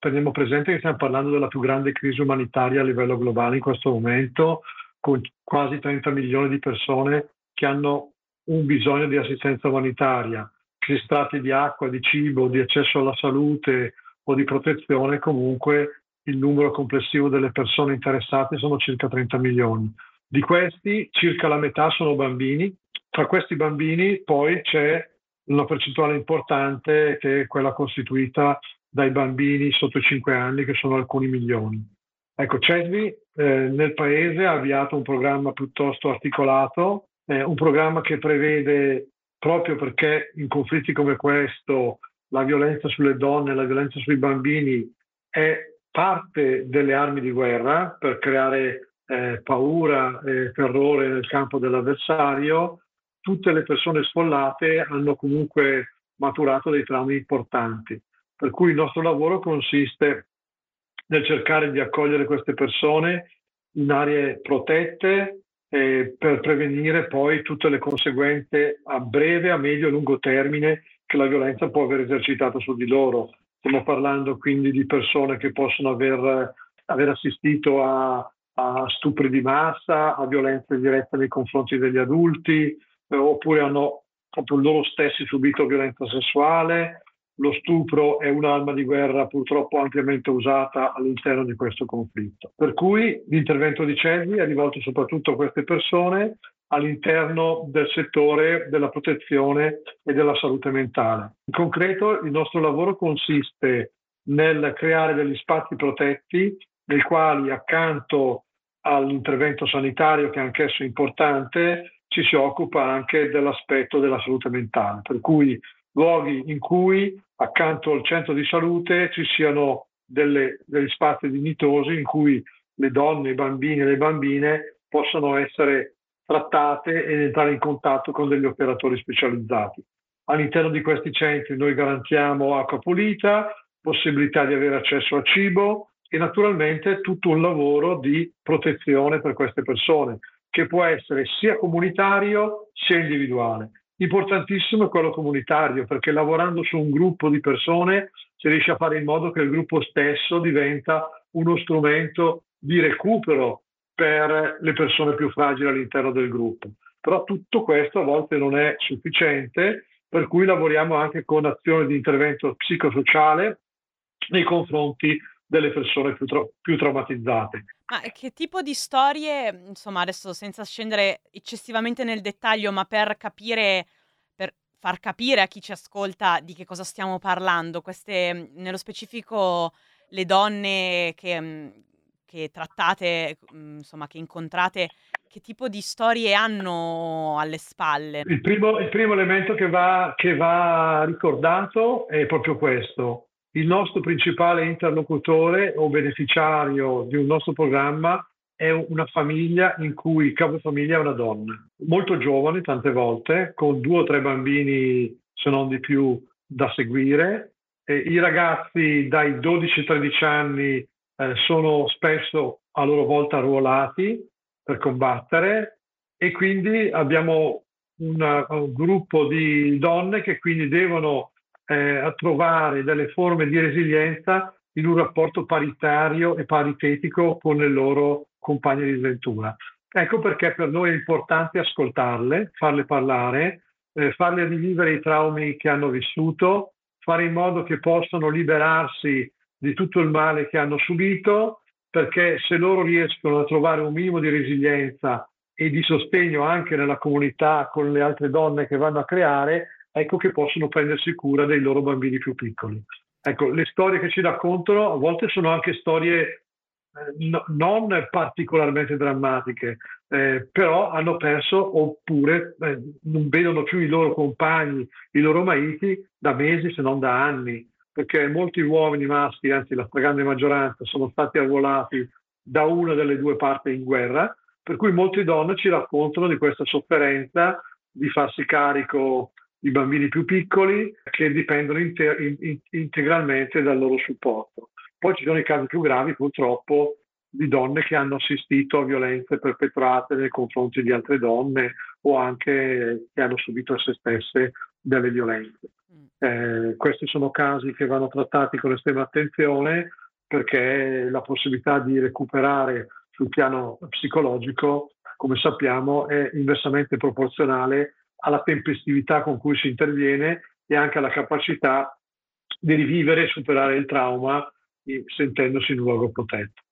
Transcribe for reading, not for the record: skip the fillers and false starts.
teniamo presente che stiamo parlando della più grande crisi umanitaria a livello globale in questo momento, con quasi 30 milioni di persone che hanno un bisogno di assistenza umanitaria, che si tratti di acqua, di cibo, di accesso alla salute o di protezione. Comunque il numero complessivo delle persone interessate sono circa 30 milioni. Di questi circa la metà sono bambini. Tra questi bambini poi c'è una percentuale importante che è quella costituita dai bambini sotto i 5 anni, che sono alcuni milioni. Ecco, CESVI nel paese ha avviato un programma piuttosto articolato, un programma che prevede, proprio perché in conflitti come questo la violenza sulle donne, la violenza sui bambini è parte delle armi di guerra per creare paura e terrore nel campo dell'avversario. Tutte le persone sfollate hanno comunque maturato dei traumi importanti, per cui il nostro lavoro consiste nel cercare di accogliere queste persone in aree protette per prevenire poi tutte le conseguenze a breve, a medio e lungo termine che la violenza può aver esercitato su di loro. Stiamo parlando quindi di persone che possono aver assistito a stupri di massa, a violenze dirette nei confronti degli adulti, oppure hanno proprio loro stessi subito violenza sessuale. Lo stupro è un'arma di guerra purtroppo ampiamente usata all'interno di questo conflitto. Per cui l'intervento di CESVI è rivolto soprattutto a queste persone all'interno del settore della protezione e della salute mentale. In concreto, il nostro lavoro consiste nel creare degli spazi protetti nei quali, accanto all'intervento sanitario, che è anch'esso importante, ci si occupa anche dell'aspetto della salute mentale, per cui luoghi in cui accanto al centro di salute ci siano degli spazi dignitosi in cui le donne, i bambini e le bambine possano essere trattate ed entrare in contatto con degli operatori specializzati. All'interno di questi centri noi garantiamo acqua pulita, possibilità di avere accesso al cibo e naturalmente tutto un lavoro di protezione per queste persone, che può essere sia comunitario sia individuale. Importantissimo è quello comunitario, perché lavorando su un gruppo di persone si riesce a fare in modo che il gruppo stesso diventa uno strumento di recupero per le persone più fragili all'interno del gruppo. Però tutto questo a volte non è sufficiente, per cui lavoriamo anche con azioni di intervento psicosociale nei confronti delle persone più traumatizzate. Ma che tipo di storie, insomma, adesso senza scendere eccessivamente nel dettaglio, ma per far capire a chi ci ascolta di che cosa stiamo parlando, queste, nello specifico, le donne che trattate, insomma, che incontrate, che tipo di storie hanno alle spalle? Il primo elemento che va ricordato è proprio questo. Il nostro principale interlocutore o beneficiario di un nostro programma è una famiglia in cui il capofamiglia è una donna, molto giovane tante volte, con 2 o 3 bambini, se non di più, da seguire. I ragazzi dai 12 ai 13 anni sono spesso a loro volta arruolati per combattere, e quindi abbiamo un gruppo di donne che quindi devono trovare delle forme di resilienza in un rapporto paritario e paritetico con le loro compagne di sventura. Ecco perché per noi è importante ascoltarle, farle parlare, farle rivivere i traumi che hanno vissuto, fare in modo che possano liberarsi di tutto il male che hanno subito, perché se loro riescono a trovare un minimo di resilienza e di sostegno anche nella comunità con le altre donne che vanno a creare, ecco che possono prendersi cura dei loro bambini più piccoli. Ecco, le storie che ci raccontano a volte sono anche storie non particolarmente drammatiche, però hanno perso oppure non vedono più i loro compagni, i loro mariti da mesi se non da anni, perché molti uomini maschi, anzi la stragrande maggioranza, sono stati arruolati da una delle 2 parti in guerra, per cui molte donne ci raccontano di questa sofferenza di farsi carico di bambini più piccoli che dipendono integralmente dal loro supporto. Poi ci sono i casi più gravi, purtroppo, di donne che hanno assistito a violenze perpetrate nei confronti di altre donne o anche che hanno subito a se stesse delle violenze. Questi sono casi che vanno trattati con estrema attenzione, perché la possibilità di recuperare sul piano psicologico, come sappiamo, è inversamente proporzionale alla tempestività con cui si interviene e anche alla capacità di rivivere e superare il trauma sentendosi in un luogo protetto.